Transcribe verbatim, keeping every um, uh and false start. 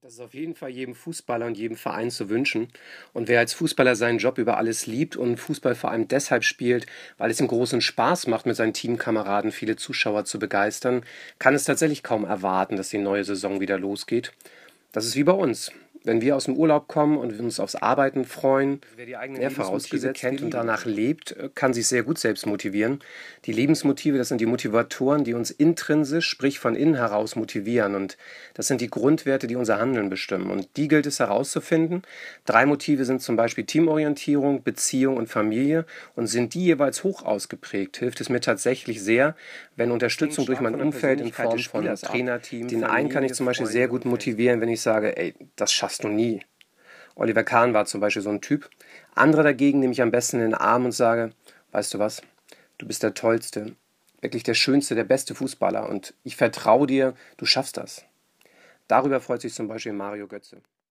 Das ist auf jeden Fall jedem Fußballer und jedem Verein zu wünschen. Und wer als Fußballer seinen Job über alles liebt und Fußball vor allem deshalb spielt, weil es ihm großen Spaß macht, mit seinen Teamkameraden viele Zuschauer zu begeistern, kann es tatsächlich kaum erwarten, dass die neue Saison wieder losgeht. Das ist wie bei uns. Wenn wir aus dem Urlaub kommen und wir uns aufs Arbeiten freuen, wer die eigenen ja, Lebensmotive kennt und danach lebt, kann sich sehr gut selbst motivieren. Die Lebensmotive, das sind die Motivatoren, die uns intrinsisch, sprich von innen heraus motivieren. Und das sind die Grundwerte, die unser Handeln bestimmen. Und die gilt es herauszufinden. Drei Motive sind zum Beispiel Teamorientierung, Beziehung und Familie. Und sind die jeweils hoch ausgeprägt, hilft es mir tatsächlich sehr, wenn Unterstützung durch mein Umfeld in Form von Trainerteam, den einen kann ich zum Beispiel sehr gut motivieren, wenn ich sage, ey, das schaffst du nie. Oliver Kahn war zum Beispiel so ein Typ. Andere dagegen nehme ich am besten in den Arm und sage, weißt du was, du bist der Tollste, wirklich der Schönste, der beste Fußballer und ich vertraue dir, du schaffst das. Darüber freut sich zum Beispiel Mario Götze.